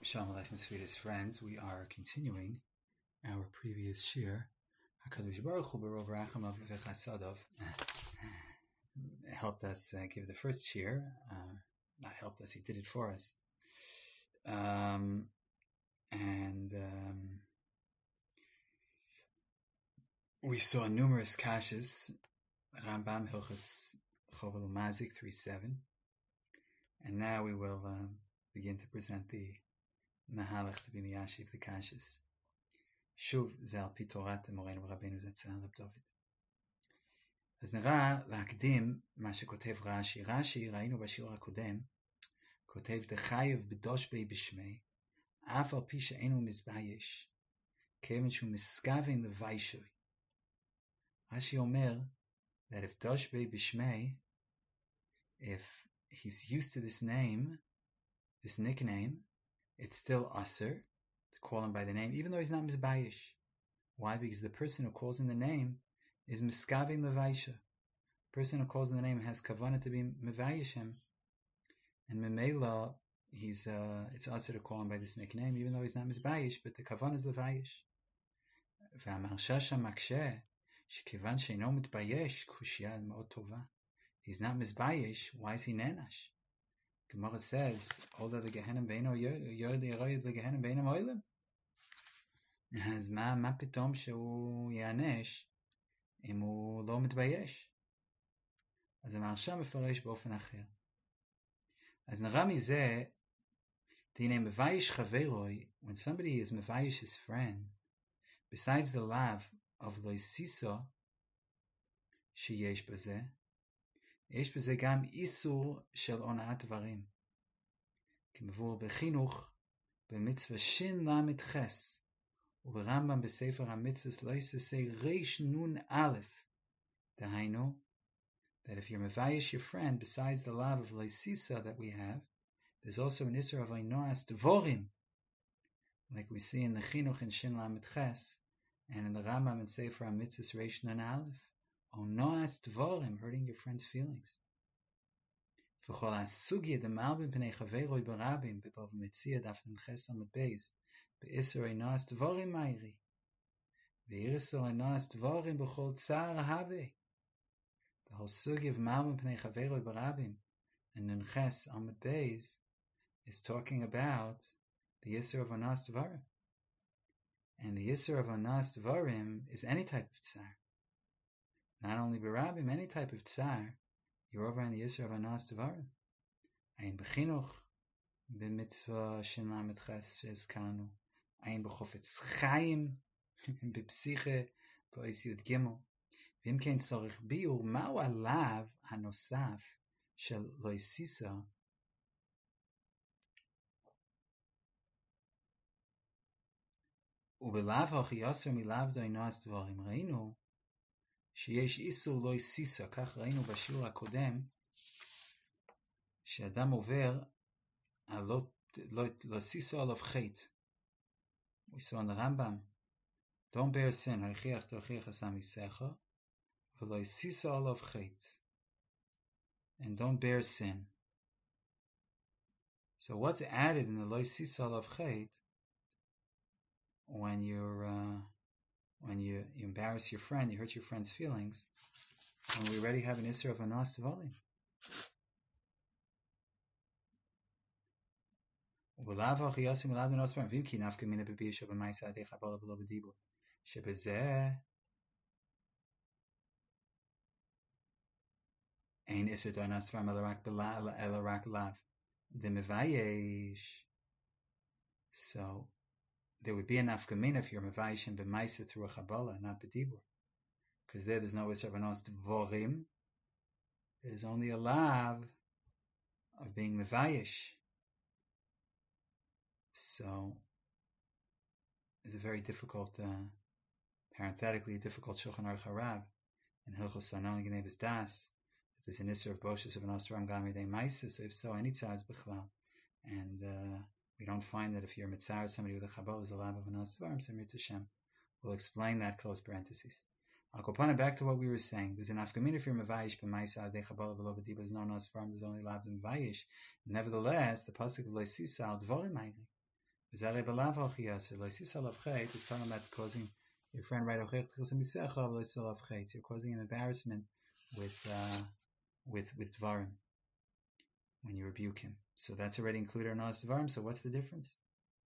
Shalom Aleichem, sweetest friends. We are continuing our previous shir. HaKadosh Baruch Hu B'rov Rachamav V'Chasadov helped us give the first shir. Not helped us, he did it for us. And we saw numerous kashas. Rambam Hilchas Chovel Umazik 3.7. And now we will begin to present the Mahalach to be Miyashiv the kashas. שוב, זה על פי תורת מורנו ורבינו זצ"ל רב דוד. אז נראה להקדים מה שכותב רש"י. רש"י, ראינו בשיעור הקודם, כותב דחייב בדוש בי בשמי, אף על פי שאינו מזבייש, כיוון שהוא מסכוון לווישוי. רש"י אומר, that if dosh בי בשמי, if he's used to this name, this nickname, it's still aser, to call him by the name, even though he's not mizbayish. Why? Because the person who calls in the name is miskavim levaisha. The person who calls in the name has kavanah to be mevayish him, and memela it's also to call him by this nickname, even though he's not mizbayish, but the kavanah is levayish. V'amarshasha maksheh shekivan sheino mitbayesh kushya מאוד tova. He's not mizbayish. Why is he nenash? Gemara says, "Older the Gehenim beino yoyed yeroyed the Gehenim beino moilem." אז מה פתאום שהוא יענש אם הוא לא מתבייש? אז המהרש"א מפרש באופן אחר. אז נראה מזה, תהנה מבייש חברוי, when somebody is מבייש his friend, besides the lav of לא סיסו שיש בזה, יש בזה גם איסור של הונאת דברים. כמבואר בחינוך, במצווה שין למד חס, וברמב"ם בספר המצווה לא יססי ריש נון א', דהיינו, that if you're mevayish your friend, besides the lav of leisisa that we have, there's also an isser of oinoas dvorim, like we see in the chinuch in shin lamed ches, and in the Rambam and Sefer HaMitzvos Reish Nun Aleph, oinoas dvorim, hurting your friend's feelings. V'chol ha-sugya demalbim p'nei chaveroi barabim b'bov metzia daf nun ches amud beis, be'isser oinoas dvorim ma'iri, ve'irser oinoas dvorim b'chol tzar habe. The whole sugi of Malbim Pnei Chaveroi Barabim and Nun Ches Amud Beis is talking about the Yisur of Anas Dvarim. And the Yisur of Anas Dvarim is any type of Tsar. Not only Barabim, any type of Tsar, you're over on the Yisur of Anas Dvarim. Ein Bechinuch B'mitzvah Shin Lamed Ches Shezkanu, Ein B'chofetz Chaim B'psiche B'ois Yud Gimel. ואם כן צורך ביור, מהו הלאו הנוסף של לא יסיסה? ובלאו הכי יוסר מלאו דוינועס דבורים. ראינו שיש איסור לא יסיסה, כך ראינו בשיעור הקודם, שאדם עובר לא יסיסה עליו חטא. We saw in the Rambam, don't bear sin, הכריח תוכיח עשה מסך, ולא יסיסה עליו חטא, and don't bear sin. So what's added in the lo yisisa alav chet when you embarrass your friend, you hurt your friend's feelings, when we already have an isser of anas tavalim? ולאו הכי יוסי מלאו דנוס פעם, ואם כי נפקא מינה בביע שבמייסא עדי חבלה ולא בדיבור, שבזה Ein iser donas from elarak lav the mevayesh. So there would be an afkamina if you're mevayesh and b'maisa through a chabala, not b'dibur, because there's no iser vanos dvorim. There's only a lav of being mevayesh. So it's a very difficult, parenthetically a difficult Shulchan Aruch Harav in Hilchos Sanon Gnebes Das. There's an issue of Boshus of an Osram Gami De Maisa, so if so, any tzaz b'chlal. And we don't find that if you're mitzar somebody with a chabal is a lab of an Osram, so Mirz Hashem. We'll explain that, close parentheses. I'll go back to what we were saying. There's an afkamin if you're mevayish b'maisa de chabal v'lo b'diba is no Osram, there's only lab mevayish. Nevertheless, the pasuk of leisisa al dvorim ma'iri. V'zarei b'lav ha'chi aser. Loisisa lav chet is talking about causing your friend right ochech t'chus misecha loisisa lav chet. You're causing an embarrassment with dvarim when you rebuke him. So that's already included in Oz dvarim. So what's the difference?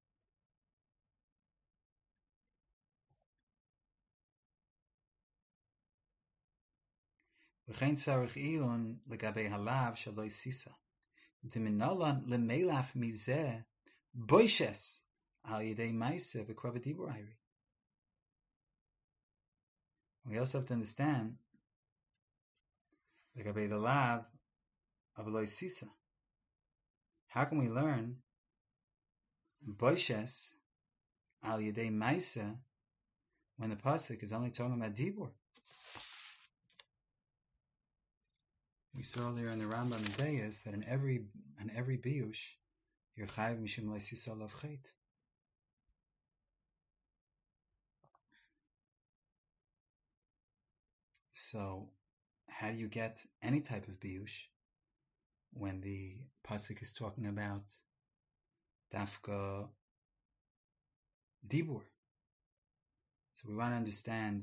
V'chein tzarich iyun legabei halav shaloi sisa. D'minalan lemelach mizeh boishes al yedei ma'aseh v'krav dibur hayri. We also have to understand legabei the lav of Eloi Sisa. How can we learn boishes al yedei ma'aseh when the pasuk is only talking about dibur? We saw earlier in the Rambam and Beis that in every biush you're chayav mishum Eloi Sisa lav chet. So how do you get any type of biush when the pasuk is talking about dafka dibur? So we want to understand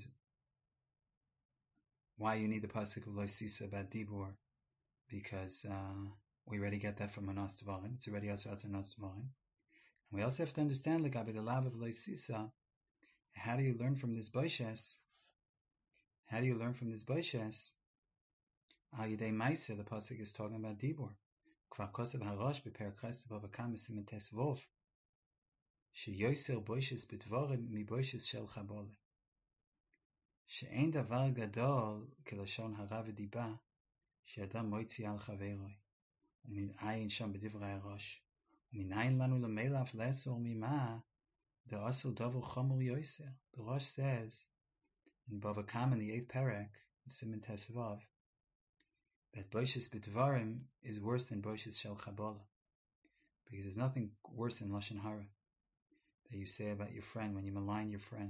why you need the pasuk of Lo Sisa about dibur, because we already get that from Anas Tvarim. It's already also out Anas Tvarim. We also have to understand legabe the lav of Lo Sisa. How do you learn from this boishes? How do you learn from this boishes? Al yedei ma'aseh, the pasuk is talking about dibur. Kvar kosev harash beperak ches bava kam siman tes vov. She yoser boishes betvarim mi boishes shel chabole. She'ein davar gadol kelashon hara v'diba she'adam moitzi al chaveroi umin ayin sham b'divrei harash umin ayin lanu lemelaf lesor mima de'asur davar chamor yoser. The Rosh says in Bava Kama in the 8th parak in Siman Tes Vav that boishes b'dvarim is worse than boishes shel chabala, because there's nothing worse than lashon hara that you say about your friend when you malign your friend.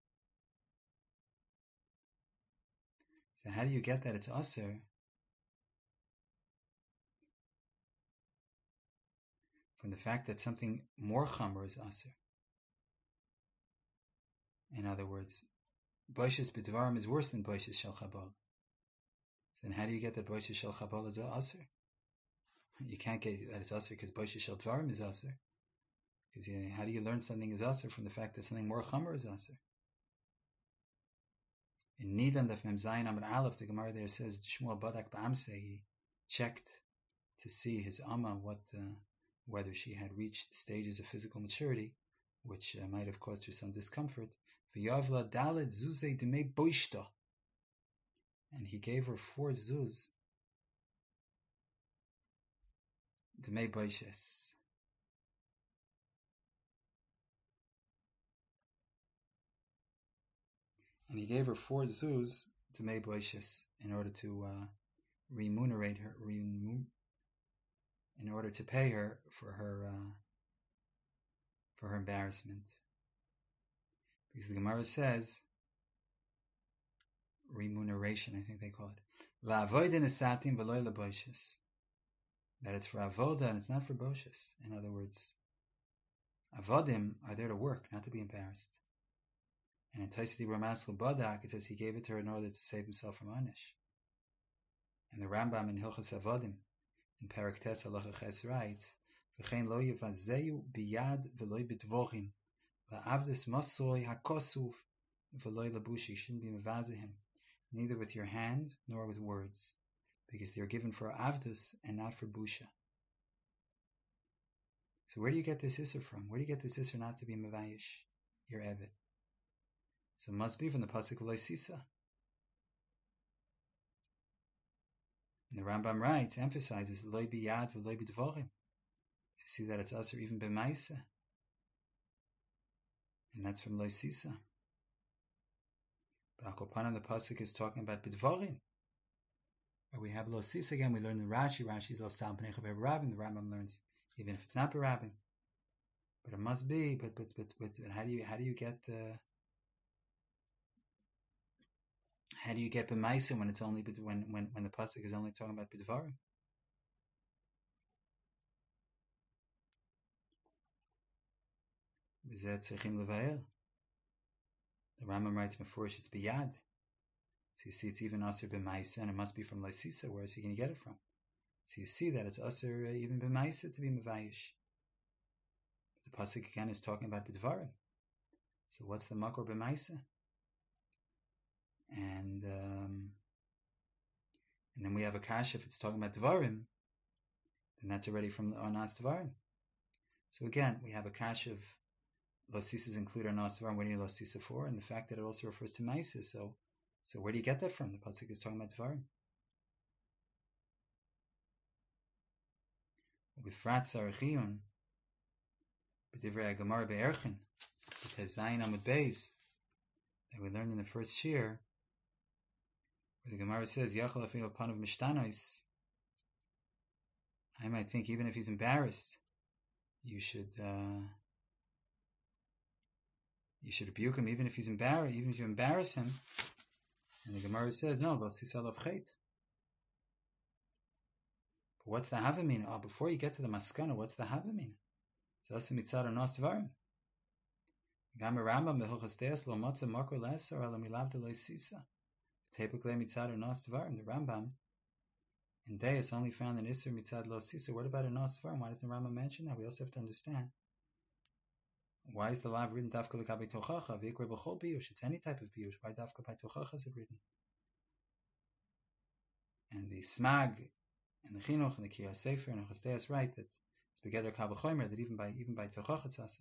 So how do you get that it's aser? From the fact that something more chamor is aser. In other words, boishes b'dvarim is worse than boishes shel chabala. So then how do you get that boishes shel chabala is aser? You can't get that it's aser because boishes shel dvarim is aser. Because how do you learn something is aser from the fact that something more chamor is aser? In Nidan Daf Mem Zayin Amud Aleph, the Gemara there says Shmuel Badak Ba'amse, he checked to see his Amma whether she had reached stages of physical maturity, which might have caused her some discomfort. V'yavla Dalet Zuzei Demei Boishta, and he gave her 4 zuz Demei Boishes. And he gave her 4 zuz Demei Boishes in order to remunerate her, in order to pay her for her embarrassment. Because the Gemara says remuneration, I think they call it. La'avodah nesatim v'loy leboishes. That it's for avodah and it's not for boishes. In other words, avodim are there to work, not to be embarrassed. And in Taisidi Ramas Badak, it says he gave it to her in order to save himself from anish. And the Rambam in Hilchos Avodim, in Parak Tes Halacha Ches writes, V'chein lo yevazeyu biyad v'loy b'dvorim, la'avdis masoy hakosuf v'loy labushi. You shouldn't be mevazehim, neither with your hand nor with words, because they are given for avdus and not for busha. So where do you get this isser from? Where do you get this isser not to be mevayish your eved? So it must be from the pasuk of Lo Sisa. And the Rambam writes, emphasizes loy biyad v'loy b'dvorim. To see that it's aser even b'maisa, and that's from Lo Sisa. But Akopanim, the pasuk is talking about b'dvorim. We have Lo Sisa again. We learn the Rashi. Rashi is Lo Stam Pnei Chaver Rabbin. The Rambam learns even if it's not B'Rabbin, but it must be. But how do you get b'maisa when it's only when the pasuk is only talking about b'dvarim? V'zeh tzrichim levaer. The Rambam writes mefurish it's biyad. So you see, it's even aser b'maisa, and it must be from leisisa. Where is he going to get it from? So you see that it's aser even b'maisa to be mevayish. The pasuk again is talking about b'dvarim. So what's the makor b'maisa? And then we have a kash if it's talking about dvarim, then that's already from the Anas dvarim. So again, we have a kash of losisas include Anas dvarim. What do you need losisa for? And the fact that it also refers to maisa. So where do you get that from? The pasuk is talking about dvarim. With frat sarachiyun, b'divrei Gemara be'erchin, because Zayin Amud Beis that we learned in the first shir, where the Gemara says Yachal Afil Panav Mishtanois. I might think even if he's embarrassed, you should rebuke him even if he's embarrassed, even if you embarrass him. And the Gemara says no, V'sisal of Chet. But what's the Havamina? Oh, before you get to the Maskana, what's the Havamina? Zasa Mitzad Anas Dvarim. Gam Rambam Mechilchas Deis Lo Matza Makor Lesar Ala Milav De Leisisa. Typically Mitzad Anas Dvarim. The Rambam in Deis only found an Isser Mitzad Lo Sisa. What about Anas Dvarim? Why doesn't the Rambam mention that? We also have to understand why is the law written Dafka L'Gabi Tochacha V'Ikre B'Chol Biyush? It's any type of Biyush. Why Dafka by Tochacha is it written? And the Smag and the Chinuch and the Kiyah Sefer and the Chasdeas write that it's Begeder Kabbachomer that even by Tochacha it's Aser.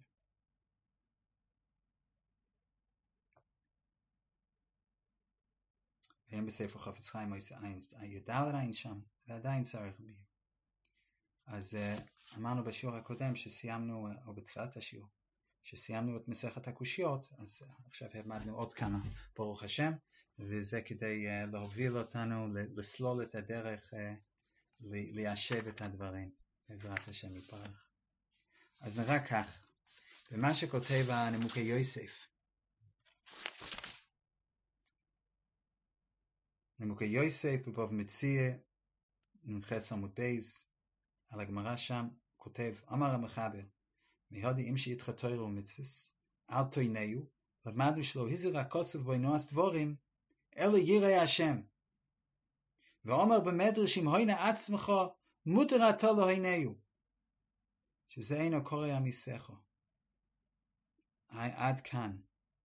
V'hem b'Sefer Chafetz Chaim Ois Yudal Rein Sham V'adayin Tzarech Biyush. אז אמרנו בשיעור הקודם שסיימנו, או בתחילת השיעור, שסיימנו את מסכת הקושיות, אז עכשיו העמדנו עוד כמה, ברוך השם, וזה כדי להוביל אותנו, לסלול את הדרך, ליישב את הדברים, בעזרת השם יתברך. אז נראה כך, במה שכותב הנימוקי יוסף, נימוקי יוסף בבוב מציע, נמחס עמוד בייס, על הגמרא שם כותב, אמר המחבר, מהודי אם שיתך תורה ומצווס, אל תוינהו, למדנו שלא הזהיר הכוסף בו נועס דבורים, אלא ירא השם. ואומר במדרש אם הוינה עצמך, מותר אתה להוינהו. שזה אינו קורא עמיסך. עד כאן.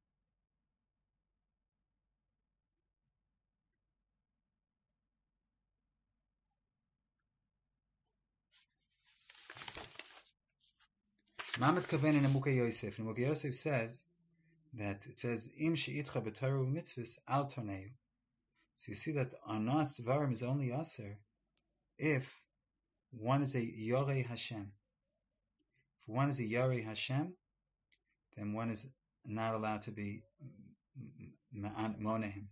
מה מתכוון לנימוקי יוסף? נימוקי יוסף says that it says im she'itcha b'torah u'mitzvos al torneu. So you see that anas dvarim is only aser if one is a yorei Hashem. If one is a yorei Hashem, then one is not allowed to be monehim.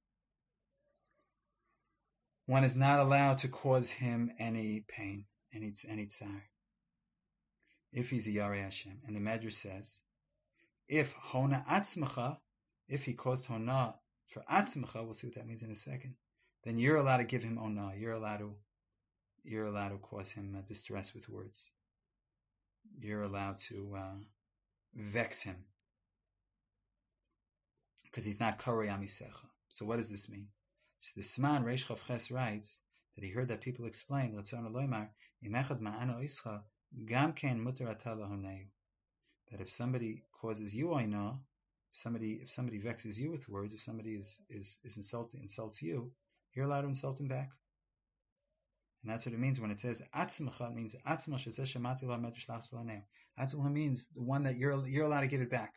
One is not allowed to cause him any pain, any tsar. If he's a Yarei Hashem. And the Medrash says, if Hona Atzmacha, if he caused Hona for Atzmacha, we'll see what that means in a second, then you're allowed to give him Hona. You're allowed to cause him distress with words. You're allowed to vex him. Because he's not Korei Amisecha. So what does this mean? So the Sman Reish Chav Ches writes that he heard that people explain, Latzon Aloymar, Imechad Ma'ana Ischa, Gam ken mutar ata lahoneu. That if somebody causes you oina, if somebody vexes you with words, if somebody insults you, you're allowed to insult him back. And that's what it means when it says atzmacha. It means atzma shezeh shemati la medrash lachzoloneu. Atzmacha means the one that you're allowed to give it back.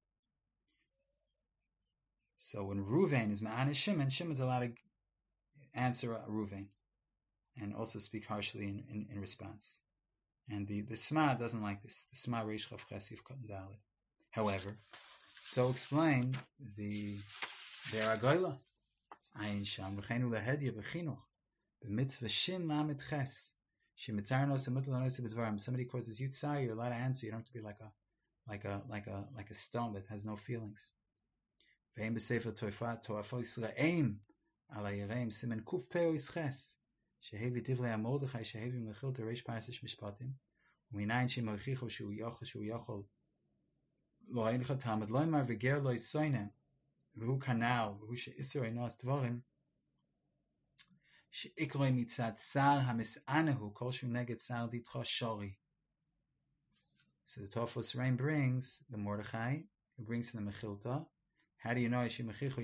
So when Ruvain is ma'ana Shimon, Shimon's allowed to answer Ruvain and also speak harshly in response. And the Sma doesn't like this. The Sma Reish Chav Ches Yif Katan Daled. However, so explain the Agoila. Ayin Sham v'cheinu lehedya b'chinuch b'mitzvah shin lamed ches shemitzar nosa mutal nosa b'dvarim. Somebody causes you tzar, you're allowed to answer. You don't have to be like a stone that has no feelings. V'ein b'sefer to'afo Yisraeim ala Yereim simen kuf peo isches. Shehevi divrei Mordechai shehevi mechil tereish parasish mishpatim u'minayin shemarchicho shu yachol lo eincha tamad loymar v'ger lo yisoinem v'hu kanal v'hu she'isur einos dvorim she'ikloi mitzad sar hamis'anehu kol shu neged sar ditcha shori. So the Tofos Rein brings the Mordechai, who brings the Mechilta. How do you know Ishi Mechicha?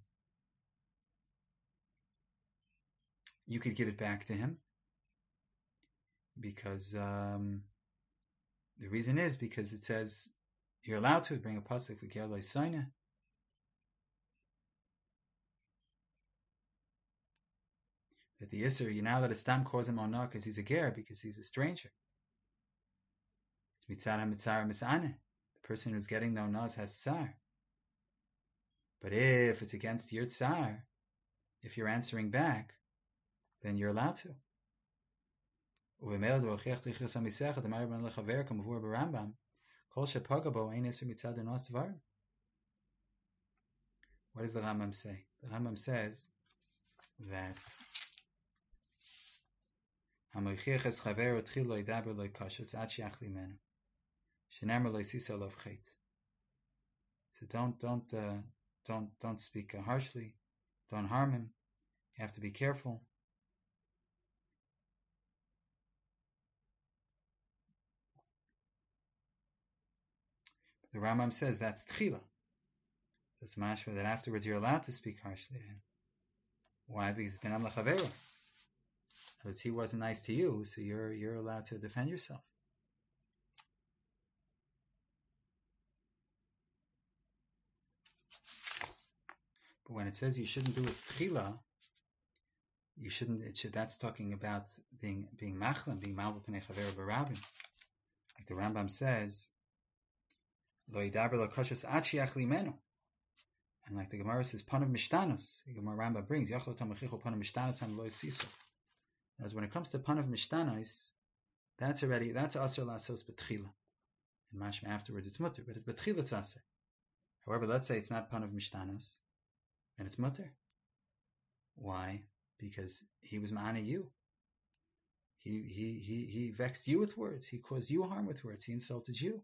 You could give it back to him because the reason is because it says you're allowed to bring a pasuk for Ger Lo Yisoineh. That the Isser, you're not allowed to stam cause him on because he's a ger, because he's a stranger. It's mitzara mitzara misaneh. The person who's getting the onaz has tsar. But if it's against your tsar, if you're answering back, then you're allowed to. What is the Rambam say? The Rambam says that so don't speak harshly, don't harm him. You have to be careful. The Rambam says that's tchila. That's mashma that afterwards you're allowed to speak harshly to him. Why? Because it's benam lechavera. He wasn't nice to you, so you're allowed to defend yourself. But when it says you shouldn't do it tchila, you shouldn't. That's talking about being machlan, being malva pnei chaver barabim. Like the Rambam says, lo yidaber lo kashos achiach limenu. And like the Gemara says, panav mishtanos. The Gemara Rambam brings yachlo tamachicho panav mishtanos and lo yisisa. As when it comes to panav mishtanos, that's aser lasos betchila. And mashma afterwards it's mutter, but it's betchila it's aser. However, let's say it's not panav mishtanos, then it's mutter. Why? Because he was ma'ana you. He vexed you with words. He caused you harm with words. He insulted you.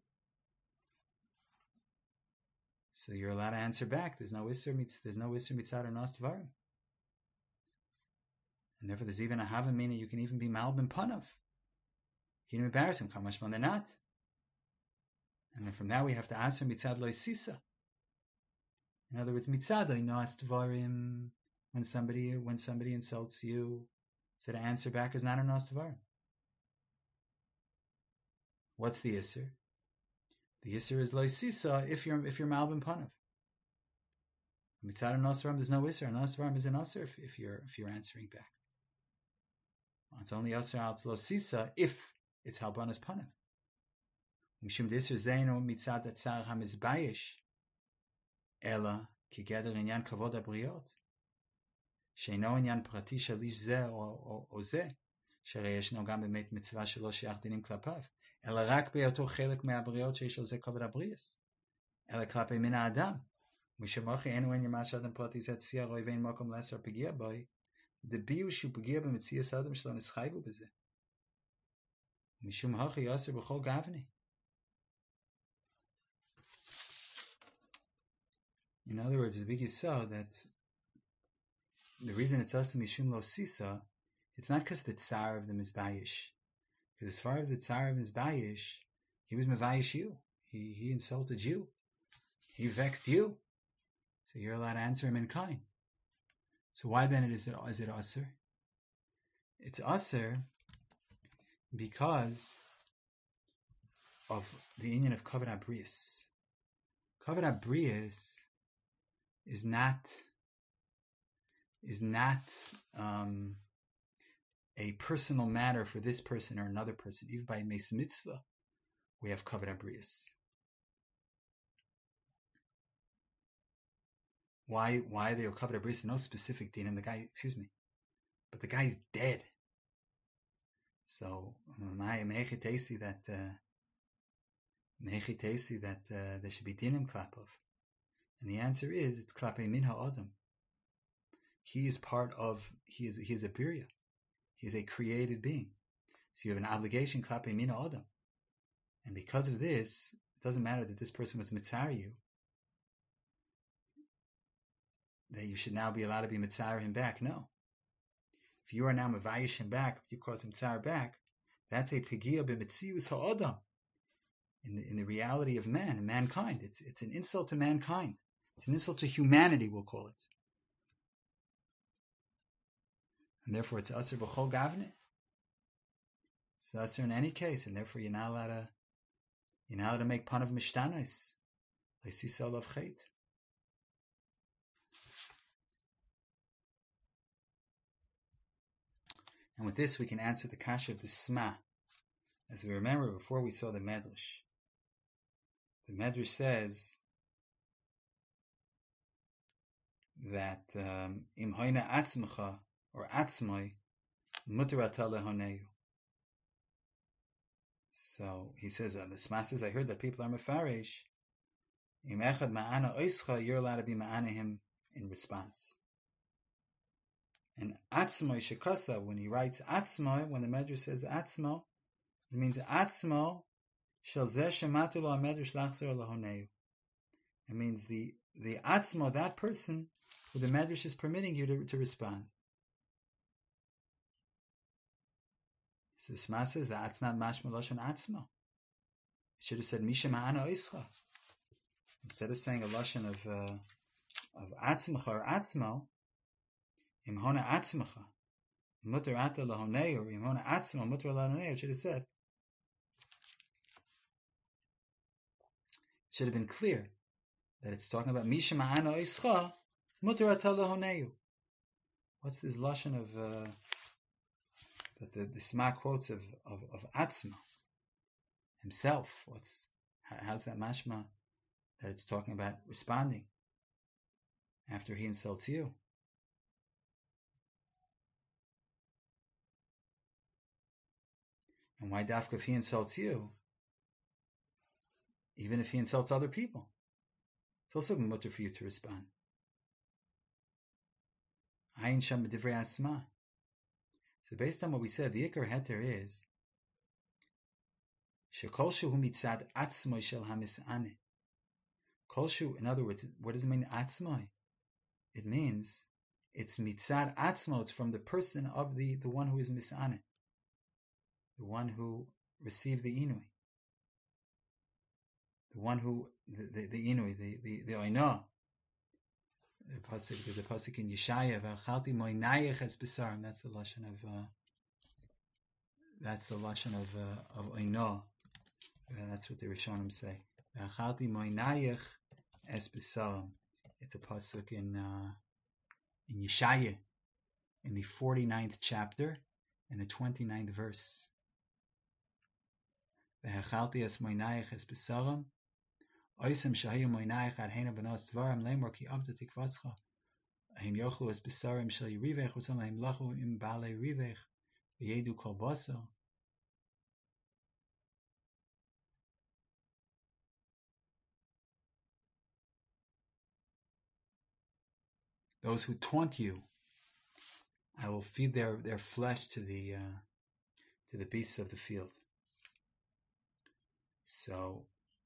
So you're allowed to answer back. There's no isser mitzad or nas tvarim. And therefore there's even a hava mina. You can even be malbim panav. You can embarrass him. Kamashman they're not. And then from that we have to answer mitzad lo sisa. In other words, mitzad lo nas tvarim. When somebody insults you, so to answer back is not a nas tvarim. What's the isser? The isser is lo sisa if you're malbim panav. Mitzad nas tvarim there's no isser. Nas tvarim is an isser if you're answering back. It's only isser al lo sisa if it's halbanas panav. Mishum d'isser zeinu mitzad atzar hamizbayish ela kigeder inyan kavod abriot. שאינו עניין פרטי של איש זה או זה, שהרי ישנו גם באמת מצווה שלא שייך דינים כלפיו, אלא רק בהיותו חלק מהבריאות שיש על זה כבוד הבריאס, אלא כלפי מן האדם. משמוכי אינו עניין מה שאדם פרטי זה צייר או ואין מקום לעשר פגיע בוי, דביו שהוא פגיע במציאס האדם שלו נסחייבו בזה. משום הוכי יוסר בכל גבני. In other words, the big is so that the reason it's also mishum lo sisa, it's not because the tsar of the mizbayish. Because as far as the tsar of mizbayish, he was mevayish you. He insulted you. He vexed you. So you're allowed to answer him in kind. So why then is it aser? It's aser because of the union of kavod habrius. Kavod habrius is not a personal matter for this person or another person. Even by Meis Mitzvah, we have kavod habrius. Why are there kavod habrius? No specific din, and but the guy's dead. So mechitesi that there should be dinim klapov, and the answer is it's klapei min ha'adam. He is a birya. He is a created being. So you have an obligation klapei min ha'adam. And because of this, It doesn't matter that this person was mitzar you, that you should now be allowed to be mitzar him back. No. If you are now mavayish him back, you cause him tsar back, that's a pegia b'metzius ha'odam, in the reality of man and mankind. It's an insult to mankind. It's an insult to humanity, we'll call it. And therefore it's asr b'chol gavne. It's asr in any case, and therefore you're not allowed to make pun of mishtanos. Leisisa olav chet. And with this, we can answer the kasha of the Sma. As we remember before, we saw the Medrash. The Medrash says that im hoina atzmacha or atzmai mutarata lehoneu. So he says, the Sma says, I heard that people are mefaresh. Im echad ma'ana oischa, you're allowed to be ma'ana him in response. And atzmai shekasa, when he writes atzmai, when the Medrash says atzmo, it means atzmo shel zeh shematu lo hamedrash lachzor lehoneu. It means the atzmo, that person who the Medrash is permitting you to respond. So the Sma says that's not mashma lashon atzmo. It should have said misha ma'ana oischa. Instead of saying a lashon of atzmacha or atzmo, imhona atzmacha mutar ata lahonei, or imhona atzmo mutar lahonei, it should have said. It should have been clear that it's talking about misha ma'ana oischa mutar ata lahonei. What's this lashon of that the Sma quotes of atzmo himself? How's that mashma that it's talking about responding after he insults you? And why dafka if he insults you? Even if he insults other people, it's also mutter for you to respond. Ayin sham b'divrei asma. So based on what we said, the ikar heter is shekol shu mitzad atzmai shel hamisane. Kol shu, in other words, what does it mean atzmai? It means it's mitzad atzmo. It's from the person of the one who is misane, the one who received the inui, the one who the inui, the oina. There's a pasuk in Yeshaya, "V'achalti moinayich es besarim." That's the lashon of oina. That's what the Rishonim say. V'achalti moinayich es besarim. It's a pasuk in Yeshaya, in the 49th chapter, in the 29th verse. V'achalti es moinayich es besarim. Oisem shahiyu moinayich adhena benos dvarim lemor ki avda tikvascha. Ahim yochlu es besarim shel yirivech utzon lahim lachu im baalei rivech v'yedu kol basel. Those who taunt you, I will feed their flesh to the beasts of the field. So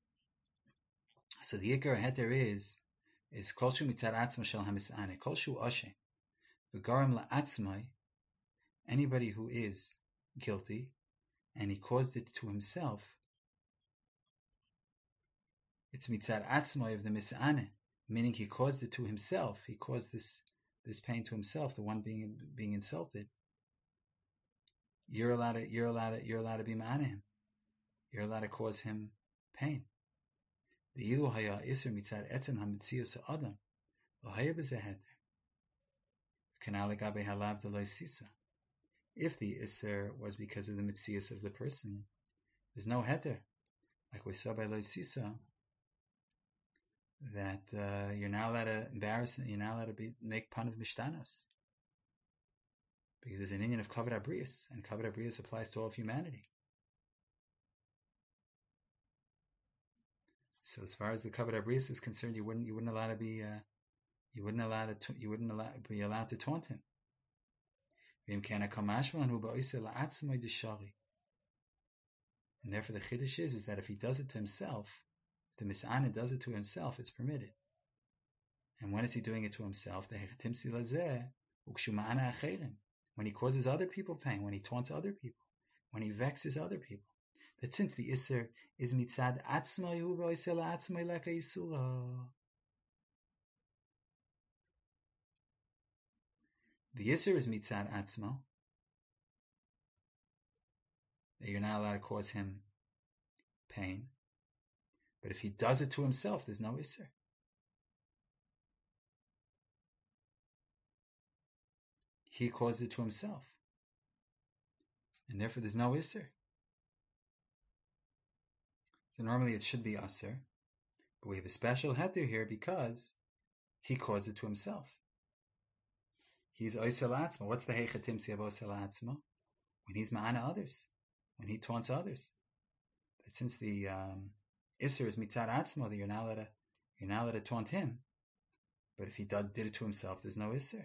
the ikar heter is kol shu mitzad atzma shel hamisane, kol shu ashe v'garim la'atzmai, anybody who is guilty and he caused it to himself, it's mitzad atzmai of the misane, meaning he caused it to himself. He caused this pain to himself, the one being insulted. You're allowed to be ma'ana him. You're allowed to cause him pain. The ilu haya iser mitzad etzem hamitzius ha'adam lo haya b'zeh heter k'nal legabe halav deloi sisa. If the iser was because of the mitzius of the person, there's no heter, like we saw by lo sisa, that you're not allowed to embarrass, you're not allowed to make pun of mishtanos, because there's an inyan of kavod habrius, and kavod habrius applies to all of humanity. So as far as the kavod habrius is concerned, you wouldn't be allowed to taunt him. And therefore the chiddush is that if he does it to himself, the Mis'ana does it to himself, it's permitted. And when is he doing it to himself? When he causes other people pain, when he taunts other people, when he vexes other people. That since the Isser is mitzad atzmai hu ro'iseh la'atzmai leka yisura. The Isser is mitzad atzmo, that you're not allowed to cause him pain. But if he does it to himself, there's no Isser. He caused it to himself. And therefore there's no Isser. So normally it should be Asr. But we have a special heter here because he caused it to himself. He's Oiseh la'atzmo. What's the heichatimsi of Oiseh la'atzmo? When he's ma'ana others. When he taunts others. But since the Isser is mitzad atzmo, that you're not allowed to taunt him. But if he did it to himself, there's no Isser.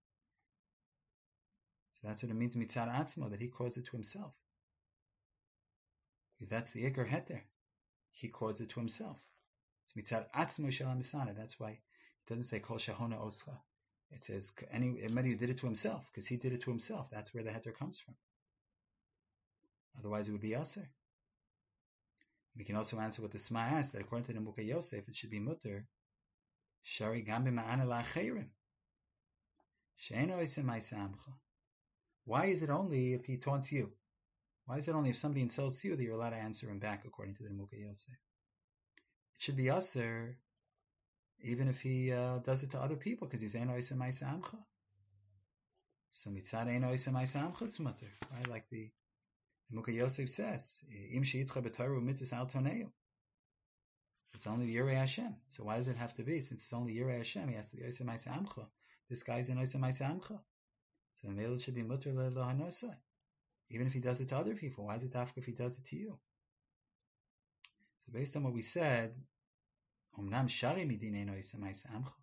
So that's what it means mitzad atzmo, that he caused it to himself. Because that's the ikar heter. He caused it to himself. It's mitzad atzmo shel hamisana. That's why it doesn't say kol shahona oscha. It says anybody who did it to himself, because he did it to himself. That's where the heter comes from. Otherwise, it would be aser. We can also answer what the Sma asked, that according to the Mukha Yosef, it should be mutter. Shari gam b'ma'ana la'acherim. She'eno oiseh ma'aseh amcha. Why is it only if he taunts you? Why is it only if somebody insults you that you're allowed to answer him back according to the Mukha Yosef? It should be aser even if he does it to other people, because he's eno oiseh ma'aseh amcha. So mitzad eno oiseh ma'aseh amcha it's mutter. Right? Like the Mukha Yosef says, Im she'itcha b'Torah u'mitzvos al toneu. It's only Yirei Hashem. So why does it have to be? Since it's only Yirei Hashem, he has to be Oiseh Ma'aseh Amcha. This guy's in Oiseh Ma'aseh Amcha. So the male should be mutter le'hanosai. Even if he does it to other people, why is it dafka if he does it to you? So based on what we said, Omnam shari midin ein Oiseh Ma'aseh Amcha.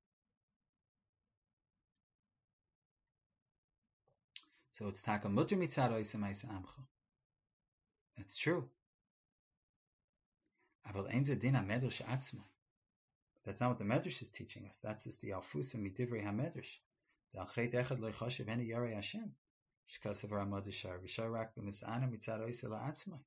So it's taka mutter mitzad Oiseh Ma'aseh Amcha. That's true. That's not what the Medrash is teaching us. That's just the Alfusa Midivrei HaMedrash. The Alchet Echad Lo Ychashev Eni Yarei Hashem. Shkasav Ramad Shar V'Shar Rak B'Mis'ana Mitzad Oiseh La'atzmai.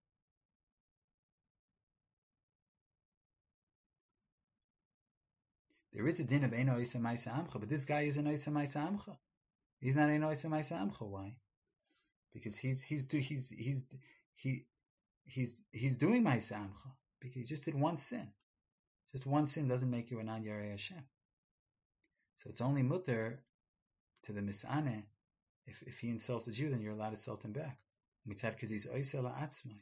There is a din of Eino Oiseh Ma'aseh Amcha, but this guy is an Oiseh Ma'aseh Amcha. He's not Eino Oiseh Ma'aseh Amcha. Why? Because he's doing Ma'aseh Amcha. Because he just did one sin. Just one sin doesn't make you a non-Yarei Hashem. So it's only mutter to the Mis'aneh. If he insulted you, then you're allowed to insult him back. Mitzad because he's Oiseh la'atzmai.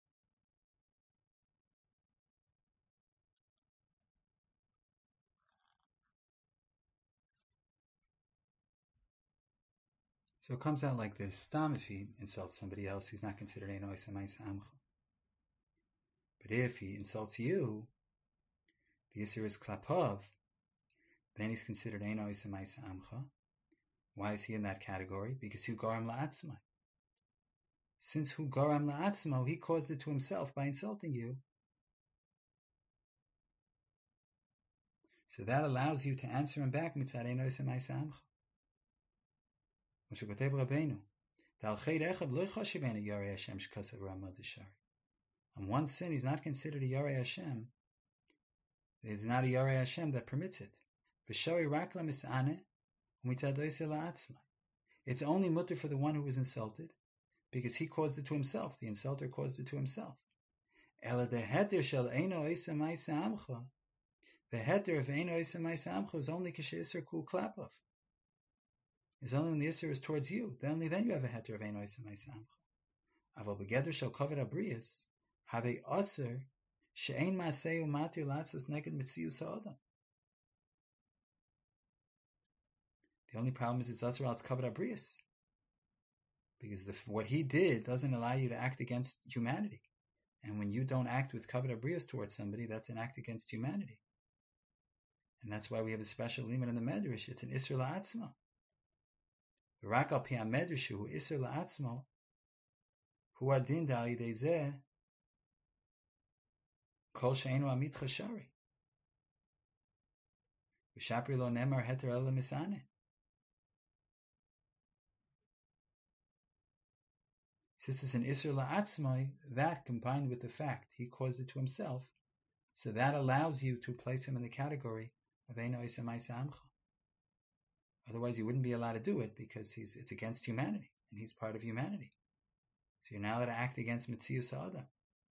So it comes out like this. Stam, if he insults somebody else, he's not considered ein Oiseh Ma'aseh Amcha. But if he insults you, the Yisur is klapav, then he's considered ein Oiseh Ma'aseh Amcha. Why is he in that category? Because hu garam la'atzmai. Since hu garam la'atzmo, he caused it to himself by insulting you. So that allows you to answer him back mitzad ein Oiseh Ma'aseh Amcha. Moshe Kotev Rabbeinu, Dal Ched Echad Lo Ychashev Eni Yarei Hashem Shkasav Ramad Shari. On one sin, he's not considered a Yarei Hashem. It's not a Yarei Hashem that permits it. V'shari rak la'mis'aneh u'mitzad oiseh la'atzmai. It's only mutter for the one who was insulted, because he caused it to himself. The insulter caused it to himself. Ela the heter shel eino oiseh ma'aseh amcha. The heter of eino oiseh ma'aseh amcha is only kasher iser kul klapav. It's only when the iser is towards you. Only then you have a heter of eino oiseh ma'aseh amcha. Aval begeder shel kavod abriyas have aser she'ein ma'aseh u'matir lasos neged mitzius ha'adam. The only problem is it's aser al kavod abriyas. Because what he did doesn't allow you to act against humanity. And when you don't act with kavod abriyas towards somebody, that's an act against humanity. And that's why we have a special limit in the Medrash. It's an Isser La'atzmo. Rak al pi ha-Medrash hu Isser La'atzmo hu adin da'al yidei zeh Kol she'enu amitcha shari. V'shapri lo nemar heter ela misane. Since it's an Isser la'atzmai, that combined with the fact he caused it to himself, so that allows you to place him in the category of Eino Isa Ma'isa Amcha. Otherwise, you wouldn't be allowed to do it because it's against humanity, and he's part of humanity. So you're not allowed to act against Metzius Ha'adam.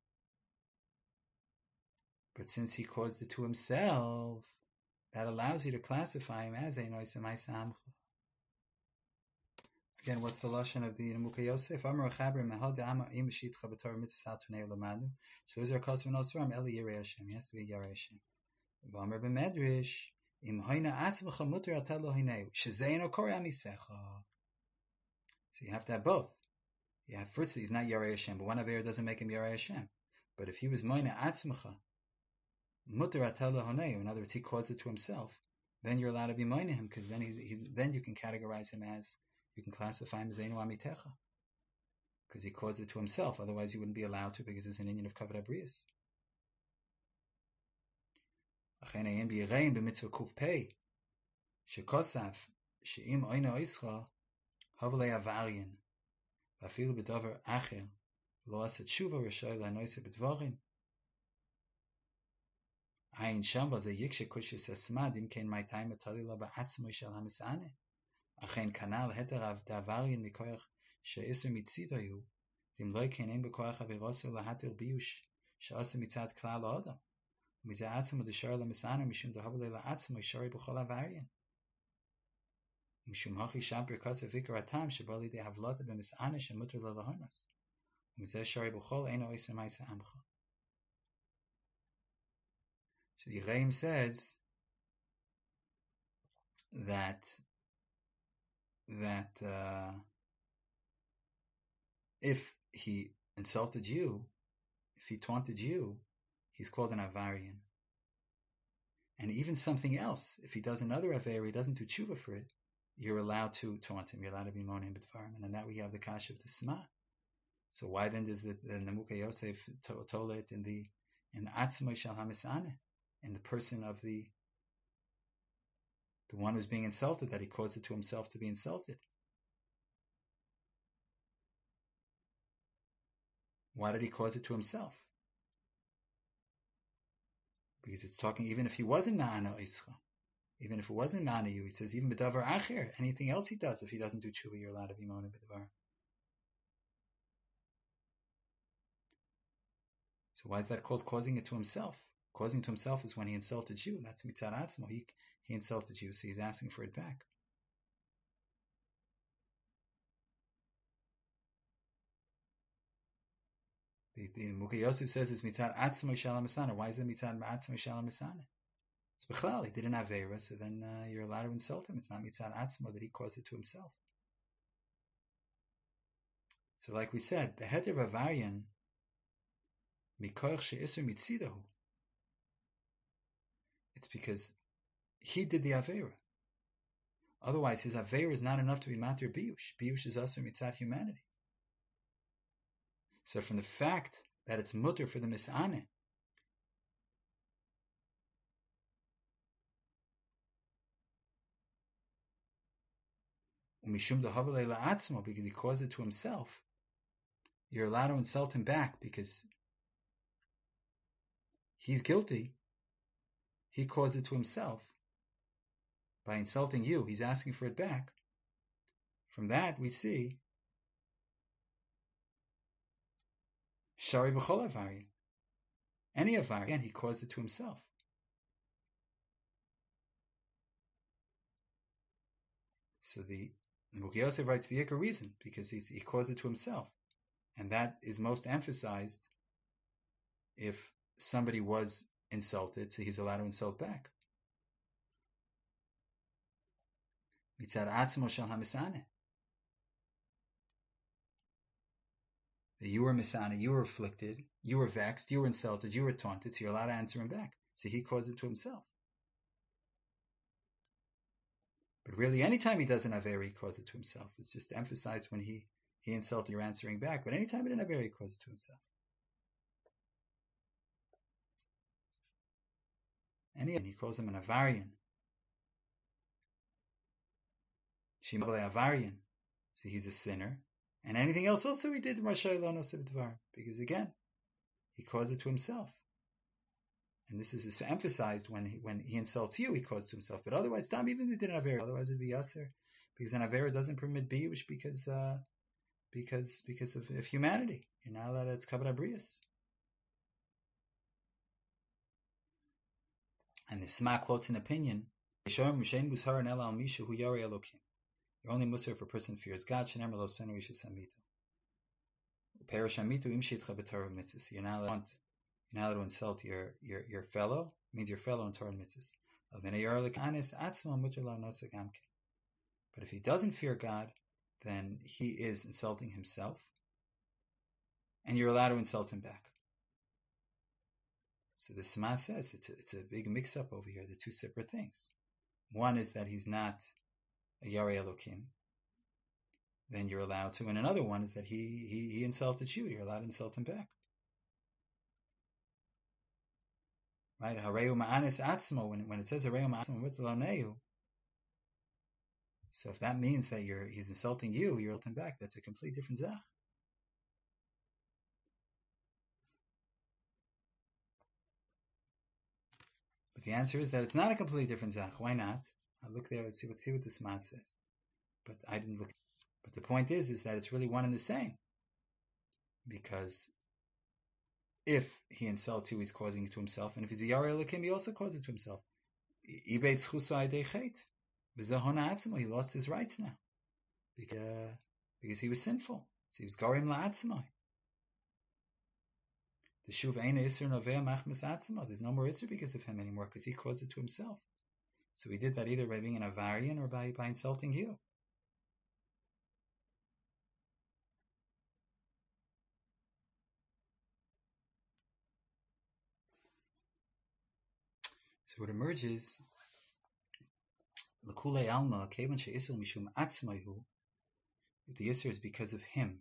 But since he caused it to himself, that allows you to classify him as Eino Isa Ma'isa Amcha. Again, what's the lashon of the Nemukah Yosef? Amar Chaber Mehal De'amar Im Shitcha B'Torah Mitzvah Tunei Lamadu. So those are Kosim and Osram Eli Yirei Hashem. He has to be Yirei Hashem. V'Amar B'Medrash Im Hoina Atzmecha Muter Atah Lo Hineu Shezei Eno Korei Amisecha. So you have to have both. You have first he's not Yirei Hashem, but one Avera doesn't make him Yirei Hashem. But if he was Hoina Atzmecha Muter Atah Lo Hineu, in other words, he caused it to himself, then you're allowed to be Hoina him because then you can categorize him as. You can classify him as Einu Amitecha because he caused it to himself. Otherwise, he wouldn't be allowed to because it's an Inyan of Kavod Abrius. Achen ayin b'yirein b'mitzvah kuf pei shekosaf she'im oina oischa havalei avarian v'afilu b'davar acher lo aset shuva r'shoy la'noise b'dvarim ayin shamba ze yikshe kushis esmad im kein ma'itayim atali la ba'atzmo shel hamisane. Achen kanal heter av davarian mikoyach she'isur mitzido yu dim loy keinen bekoyach avirose lahatir biyush she'asur mitzad klal ha'adam u'mizeh atzmo d'shar la'misana mishum dehavle la'atzmo shari b'chol avarian mishum hachi sham berkos avikar atam sheba lidei havlata b'misana shemuter la'lahonos u'mizeh shari b'chol eino oisem ma'isa amcha. So the Reim says that if he insulted you, if he taunted you, he's called an Avarian. And even something else, if he does another Aver, he doesn't do tshuva for it, you're allowed to taunt him, you're allowed to be monim b'dvarim, and that we have the kasha of the Sma. So why then does the Nemukah Yosef told it in the Atzmo Shel HaMisane, in the person of the one who's being insulted, that he caused it to himself to be insulted? Why did he cause it to himself? Because it's talking, even if he wasn't Na'ana Ischa, even if it wasn't Na'ana you, he says, even B'davar Acher, anything else he does, if he doesn't do tshuva, you're allowed to be Mona B'davar. So why is that called causing it to himself? Causing to himself is when he insulted you. That's Mitzad Atzmo. He insulted you, so he's asking for it back. The Nemukah Yosef says it's Mitzad Atzmo Shel HaMisana. Why is it Mitzad Atzmo Shel HaMisana? It's B'chlal. He didn't have Avera, so then you're allowed to insult him. It's not Mitzad Atzmo that he caused it to himself. So like we said, the Heter Avarian Mikoich She'isur Mitzidahu, it's because he did the Avera. Otherwise, his Avera is not enough to be Matir Biyush. Biyush is Asur Mitzad humanity. So from the fact that it's mutter for the Mis'aneh, Umishum Dehavle La'atzmo, because he caused it to himself, you're allowed to insult him back because he's guilty. He caused it to himself. By insulting you, he's asking for it back. From that, we see Shari B'chol Avari. Any Avari, again, he caused it to himself. So the Nemukah Yosef writes the Ikar reason, because he caused it to himself. And that is most emphasized if somebody was insulted, so he's allowed to insult back. Mitzad Atzmo Shel HaMisane. You were Misana, you were afflicted, you were vexed, you were insulted, you were taunted, so you're allowed to answer him back. So he caused it to himself. But really, anytime he doesn't have Avera, he caused it to himself. It's just emphasized when he insulted, you're answering back. But anytime he didn't have Avera, he caused it to himself. and he calls him an Avarian. Shimabale Avarian. So he's a sinner. And anything else also he did, because again, he caused it to himself. And this is emphasized when he insults you, he caused it to himself. But otherwise, Dam, even if he did an Avera, otherwise it'd be Yasser. Because an Avera doesn't permit Biyush because of humanity. You're not allowed, it's Kabbalah Brias. And the Sma quotes an opinion. You're only Musar if a person fears God. You're not allowed to insult your fellow. It means your fellow in Torah and mitzvahs. But if he doesn't fear God, then he is insulting himself, and you're allowed to insult him back. So the Sma says it's a big mix-up over here, the two separate things. One is that he's not a Yarei Elokim, then you're allowed to, and another one is that he insulted you, you're allowed to insult him back. Right? Hareu ma'anis atzmo, when it says Hareu ma'atzmo v'tlonehu, so if that means that he's insulting you, you're insulting back, that's a completely different zach. But the answer is that it's not a completely different zach. Why not? I'll look there and see what the Sma says. But I didn't look. But the point is that it's really one and the same. Because if he insults you, he's causing it to himself. And if he's a Yarei Elokim, he also causes it to himself. He lost his rights now. Because he was sinful. So he was Garim La'atzmai. The Shuv Eina Isser Novea Machmas Atzma. There's no more Isser because of him anymore, because he caused it to himself. So he did that either by being an Avarian or by insulting you. So what emerges, L'kulei Alma, Kevan She'isel Mishum Atzmaihu, the Isser is because of him.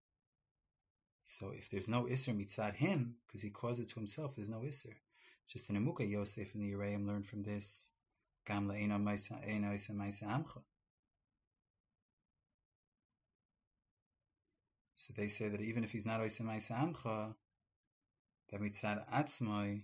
So if there's no Isser mitzad him, because he caused it to himself, there's no Isser. Just the Nemuka Yosef and the Yereim learned from this, Gam La'ena Maisa Amcha. So they say that even if he's not Oisa Maisa Amcha, that mitzad Atzmai,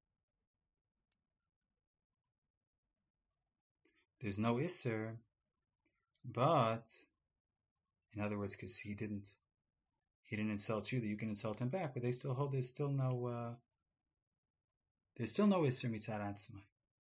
there's no Isser, but, in other words, because he didn't insult you, that you can insult him back, but they still hold there's still no Isser mitzad Atzmai.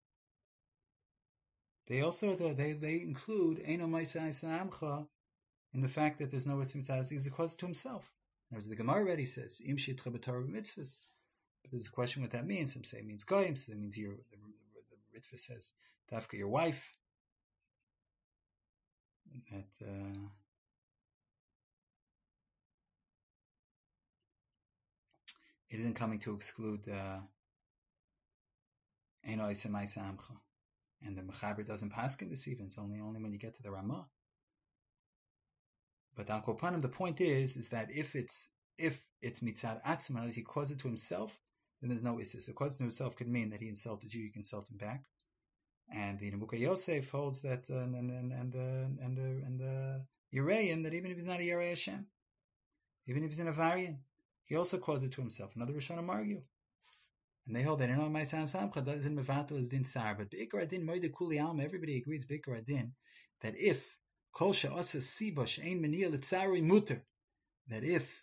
They also they include Eino Maisa Amcha in the fact that there's no Isser mitzad Atzmai, he's caused it to himself. As the Gemara already says, Im Shitcha B'Torah Mitzvahs. But there's a question what that means. Some say it means Goyim, some say it means the Ritva says Dafka your wife. That it isn't coming to exclude Eino Isser Maisa Amcha. And the Mechaber doesn't paskin this even. It's only when you get to the Ramah. But Al Kopanim, the point is that if it's mitzad atzma, that he caused it to himself, then there's no isser. So caused it to himself could mean that he insulted you, you can insult him back. And the Nemuka Yosef holds that, and the Yereim, that even if he's not a Yerei Hashem, even if he's an Avarian, he also caused it to himself. Another Rishonim argue. And they hold that Eino Maisa Amcha doesn't mevatel as din sar, but Be'ikar Adin Moide Kuli Alma, everybody agrees Be'ikar Adin that if Kol She'asa Siba She'ein Meniya L'Tzarui Muter, that if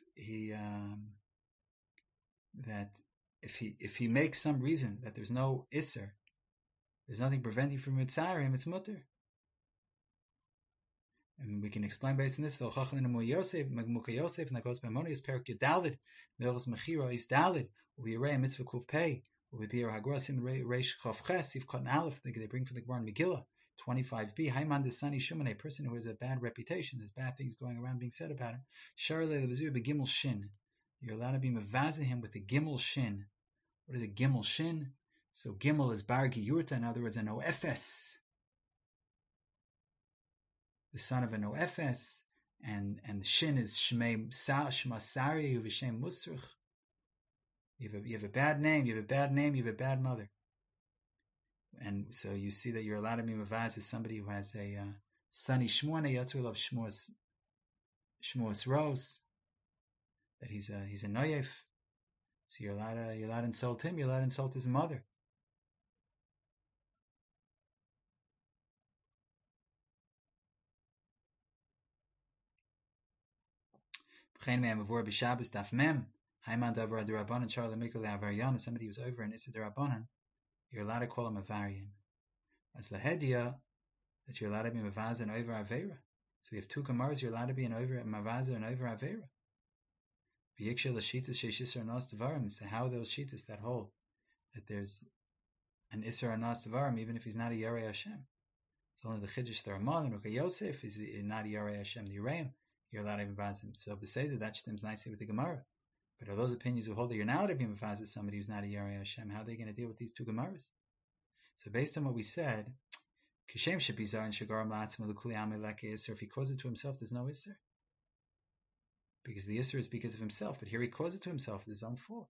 he makes some reason that there's no Isser, there's nothing preventing from Mitzarim, it's Muter. And we can explain based on this. The Chachan and Yosef, Magmuka Yosef, and that goes by Monius Perik Yudalid, Melchus Mechira is Dalid, we array a mitzvah Kuv Pei, we be our Hagrasim Reish Chav Ches, If Cotton Aleph, they bring from the Gemara Megillah, 25b, Haiman Desani Shuman, a person who has a bad reputation, there's bad things going around being said about him. Sharle Levazir be Gimel Shin. You're allowed to be Mavazah him with a Gimel Shin. What is a Gimel Shin? So Gimel is Bar Giyurta, in other words, an Oefes. The son of an Oefes, and Shin is Shma Sari, you have a Shem Musrich. You have a bad name, you have a bad mother. And so you see that you're allowed to be mavaz as somebody who has a sunny shmona yatzur of shmuas rose, that he's a noyef. So you're allowed to insult him. You're allowed to insult his mother. Somebody who's over in Issa Darabanan, you're allowed to call him a varian. As lahedia, that you're allowed to be mavaza and over avera. So we have two gemaras. You're allowed to be an over mavaza and over avera. So how are those shitas that hold that there's an isser anas devarim even if he's not a yarei Hashem? It's only the chiddush the Ramah and Ruka Yosef is not a yarei Hashem the Yereim. You're allowed to be mavazim. So beseder that stems nicely with the Gemara. But are those opinions who hold that you're not allowed to be mavazim somebody who's not a yarei Hashem? How are they going to deal with these two Gemaras? So based on what we said, Kishem shebizar and shagaram la'atzma l'kuli ameleke isser. If he caused it to himself, there's no isser. Because the isser is because of himself, but here he caused it to himself with his own fault.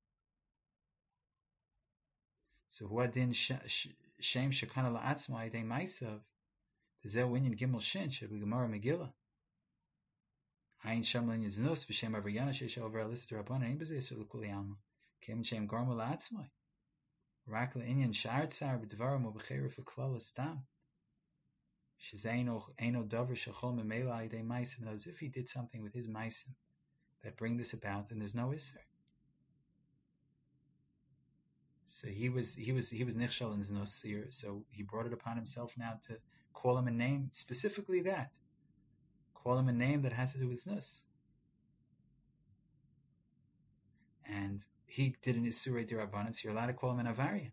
So huadin shem shekana la'atzma idei maisav tezeh winyan gimel shin shebi gemara megillah ayin shem len yiznus v'shem avriyana sheisha over alister rabbanan ein b'zeh yisur l'kuli alma kem shem garma la'atzma rak le'inyan sha'ar tzar b'dvarim u'b'cheir v'klal stam shezeino davar shechol memela idei maisav. In other words, if he did something with his maisim that bring this about, then there's no isser. So he was nichshal in znus. So he brought it upon himself now to call him a name, specifically that. Call him a name that has to do with znus. And he did an isurei derabanan, so you're allowed to call him an avarian.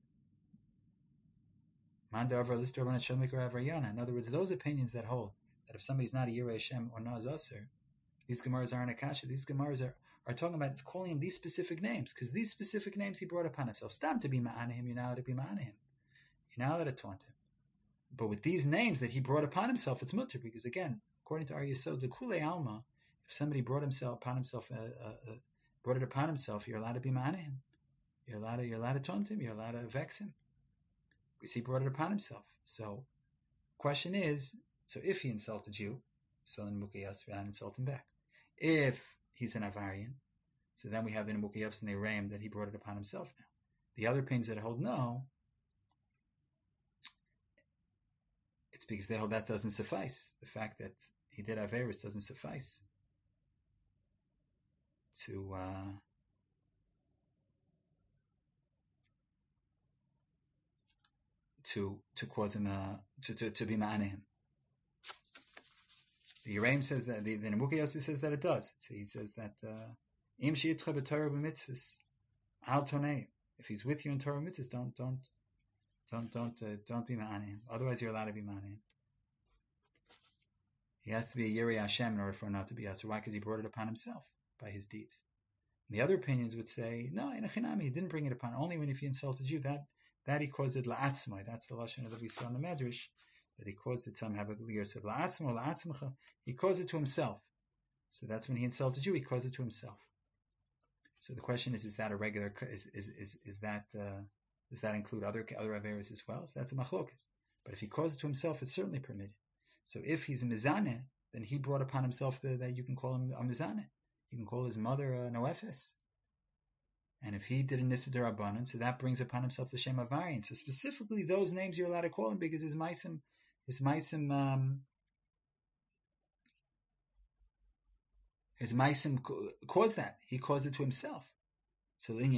In other words, those opinions that hold that if somebody's not a Yirei Hashem or Naz Aser, these Gemaras aren't Akasha. These Gemaras are talking about calling him these specific names, because these specific names he brought upon himself. Stam to be ma'anahim, you're not allowed to be ma'anahim. You're not allowed to taunt him. But with these names that he brought upon himself, it's mutter, because again, according to our Yesod, the Kulei Alma, if somebody brought it upon himself, you're allowed to be ma'anahim. You're allowed to taunt him. You're allowed to vex him, because he brought it upon himself. So, question is, so if he insulted you, so then Mukayas and insult him back. If he's an avarian, so then we have the Mukayas and the Ram that he brought it upon himself now. The other opinions that hold no, it's because they hold that doesn't suffice. The fact that he did Averis doesn't suffice to cause him to be ma'anehim. The Yereim says that the Nebuchadnezzar Yossi says that it does. So he says that im she'itcha b'Torah b'mitzvahs al tonei. If he's with you in Torah mitzvahs, don't be ma'anehim. Otherwise, you're allowed to be ma'anehim. He has to be a Yirei Hashem in order for him not to be Asur. Why? Because he brought it upon himself by his deeds. And the other opinions would say, no, in Achinami, he didn't bring it upon. Only when if he insulted you, that he caused it la'atzmai. That's the lashon that we saw in the Medrash, that he caused it somehow. Yosef la'atzma la'atzmacha. He caused it to himself. So that's when he insulted you. He caused it to himself. So the question is that a regular? Is that does that include other averos as well? So that's a machlokas. But if he caused it to himself, it's certainly permitted. So if he's a mizaneh, then he brought upon himself that you can call him a mizaneh. You can call his mother a noefes. And if he did a Nisa Darabanan, so that brings upon himself the Shem Avarian. So specifically those names you're allowed to call him because his Maisim caused that. He caused it to himself. So that you're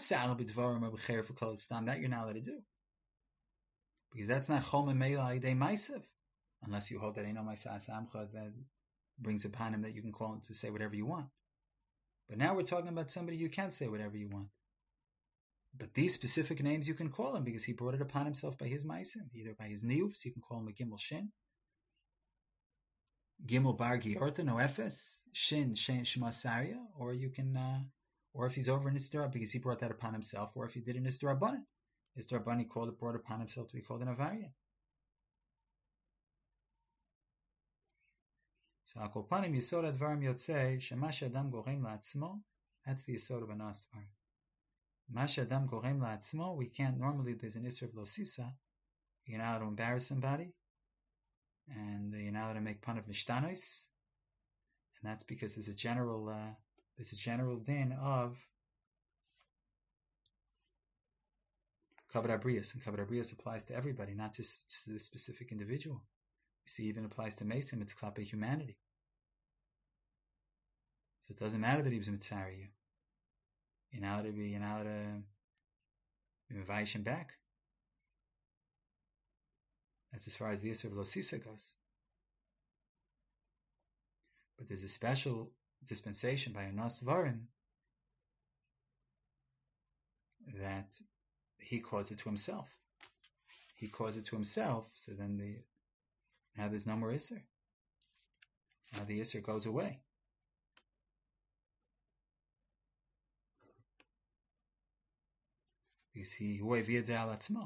not allowed to do. Because that's not Chol Memela Idei Maisav. Unless you hold that Eino Maisa Asamcha that brings upon him that you can call him to say whatever you want. But now we're talking about somebody you can't say whatever you want. But these specific names you can call him because he brought it upon himself by his maisim, either by his niyuf, so you can call him a gimel shin, gimel bar giorta no efes, shin shema saria, or you can, or if he's over in Isdara because he brought that upon himself, or if he did an Isdara Banan, brought upon himself to be called an avarian. So Akol Panim Yisod Advarim Yotzei Shema Shadam Gorem LaAtzmo. That's the Yisod of Anas Dvarim. Masha Adam Gorem La'atzmo, we can't normally, there's an Isser of Losisa, you're not allowed to embarrass somebody, and you're not allowed to make pun of Mishtanos, and that's because there's a general din of Kavod Abrius, and Kavod Abrius applies to everybody, not just to the specific individual. You see, it even applies to Mason, it's Klape humanity. So it doesn't matter that he was Mitzari you. You're not allowed to be Mevayishim back. That's as far as the Yisur of Losisa goes. But there's a special dispensation by Anos Dvarim that he caused it to himself. He caused it to himself, so then now there's no more Isser. Now the Isser goes away. Because he huay al atzmo.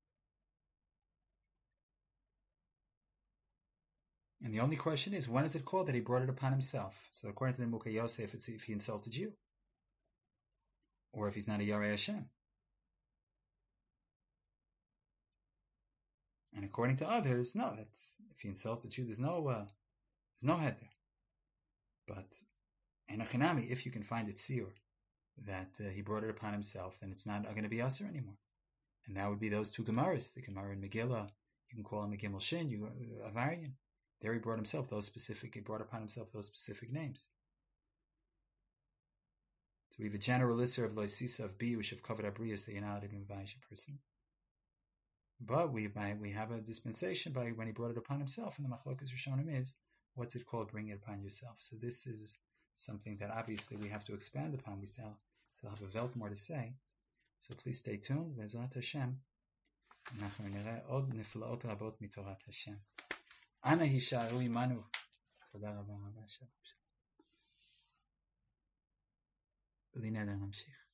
And the only question is, when is it called that he brought it upon himself? So according to the Mukha Yosef, it's if he insulted you, or if he's not a Yarei Hashem. And according to others, no, that's if he insulted you, there's no head there. But enochinami, if you can find it seer that he brought it upon himself, then it's not going to be aser anymore. And that would be those two Gemaras, the Gemara in Megillah. You can call him a Gimel Shin, Avarian. There he brought upon himself those specific names. So we have a general Isser of Loisisa of Biyush of Kavod Abrius that you're not allowed to be a person. But we have a dispensation by when he brought it upon himself, and the Machlokas Rishonim is, what's it called, bring it upon yourself? So this is something that obviously we have to expand upon. We still have a velt more to say. So please stay tuned. Be'ezrat Hashem. אנחנו נראה עוד נפלאות רבות מתורת השם. אנא הישארו עמנו. תודה רבה. בלי נדר נמשיך.